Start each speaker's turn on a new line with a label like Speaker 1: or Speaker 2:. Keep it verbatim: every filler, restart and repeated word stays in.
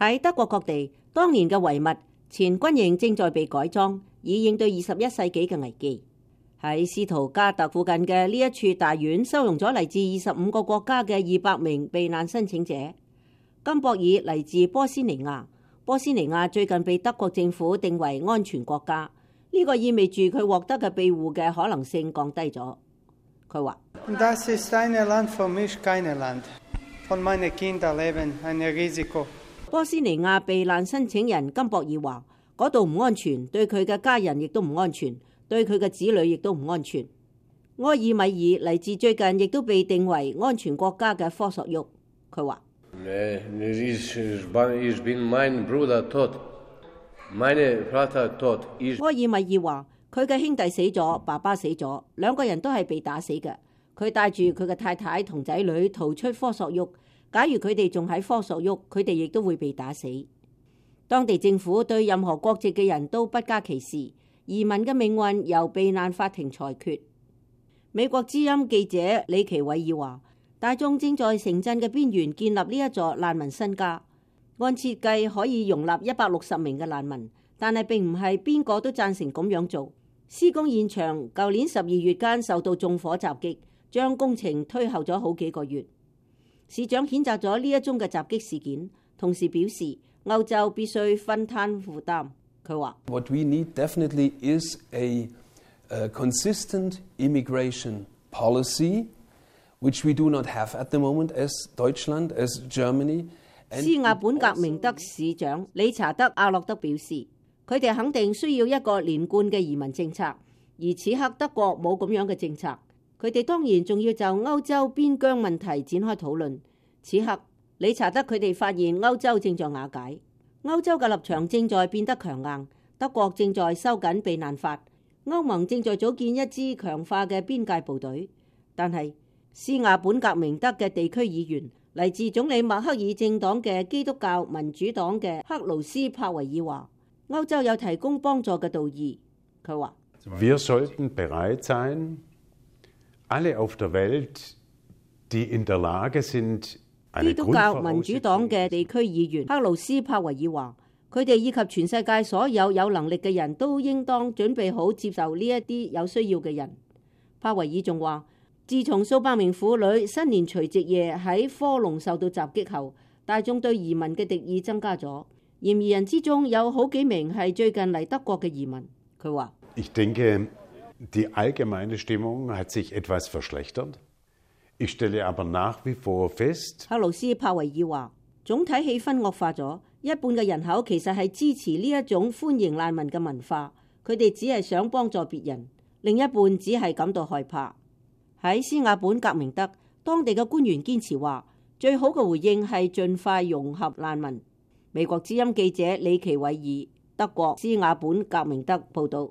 Speaker 1: 喺德國各地，當年嘅遺物前軍營正在被改裝，以應對二十一世紀嘅危機。喺斯圖加特附近嘅呢一處大院，收容咗嚟自二十五個國家嘅二百名避難申請者。金博爾嚟自波斯尼亞，波斯尼亞最近被德國政府定為安全國家，呢、這個意味住佢獲得嘅庇護嘅可能性降低咗。佢話：
Speaker 2: Das ist ein Land für mich, kein Land. Von meinen Kindern leben ein Risiko.
Speaker 1: 波斯尼亞避難申請人金博爾話：嗰度唔安全，對佢嘅家人亦都唔安全。對佢嘅子女亦都唔安全。埃爾米爾嚟自最近亦都被定為安全國家嘅科索沃，佢話：埃爾米爾話佢嘅兄弟死咗，爸爸死咗，兩個人都係被打死嘅。佢帶住佢嘅太太同仔女逃出科索沃。假如佢哋仲喺科索沃，佢哋亦都會被打死。當地政府對任何國籍嘅人都不加歧視。移民嘅命運由避難法庭裁決。美國之音記者李奇偉爾話：大眾正在城鎮嘅邊緣建立呢一座難民新家，按設計可以容納一百六十名嘅難民，但係並唔係邊個都贊成咁樣做。施工現場舊年十二月間受到縱火襲擊，將工程推後咗好幾個月。市長譴責咗呢一宗嘅襲擊事件，同時表示歐洲必須分攤負擔。佢話
Speaker 3: ：What we need definitely is a, a consistent immigration policy, which we do not have at the moment as Deutschland, as Germany.
Speaker 1: 斯亞本格明德市長理查德·阿洛德表示，佢哋肯定需要一個連貫嘅移民政策，而此刻德國冇咁樣嘅政策。佢哋當然仲要就歐洲邊疆問題展開討論。此刻理查德佢哋發現歐洲正在瓦解。歐洲嘅立場正在變得強硬，德國正在收緊避難法，歐盟正在組建一支強化嘅邊界部隊。但係斯亞本格明德嘅地區議員嚟自總理默克爾政黨嘅基督教民主黨嘅克勞斯帕維爾話：歐洲有提供幫助嘅道義。佢話
Speaker 4: ：Wir sollten bereit sein, alle auf der Welt, die in der Lage sind。
Speaker 1: 基督教民主黨嘅地區議員克勞斯帕維爾話：佢哋以及全世界所有有能力嘅人都應當準備好接受呢一啲有需要嘅人。帕維爾仲話：自從數百名婦女新年除夕夜喺科隆受到襲擊後，大眾對移民嘅敵意增加咗。嫌疑人之中有好幾名係最近嚟德國嘅移民。佢話：
Speaker 4: Ich denke, die allgemeine Stimmung hat sich etwas verschlechtert. Ich stelle aber nach wie vor fest。
Speaker 1: 克勞斯帕維爾話：總體氣氛惡化咗，一半嘅人口其實係支持呢一種歡迎難民嘅文化，佢哋只係想幫助別人；另一半只係感到害怕。喺斯亞本格明德，當地嘅官員堅持話，最好嘅回應係盡快融合難民。美國之音記者李奇偉爾，德國斯亞本格明德報導。